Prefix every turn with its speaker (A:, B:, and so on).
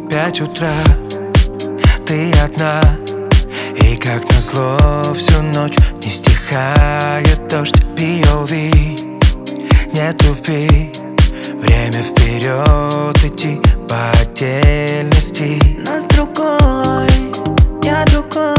A: 5 утра, ты одна, и как назло всю ночь не стихает дождь. POV, нет любви, время вперед идти по отдельности.
B: Нас другой, я другой.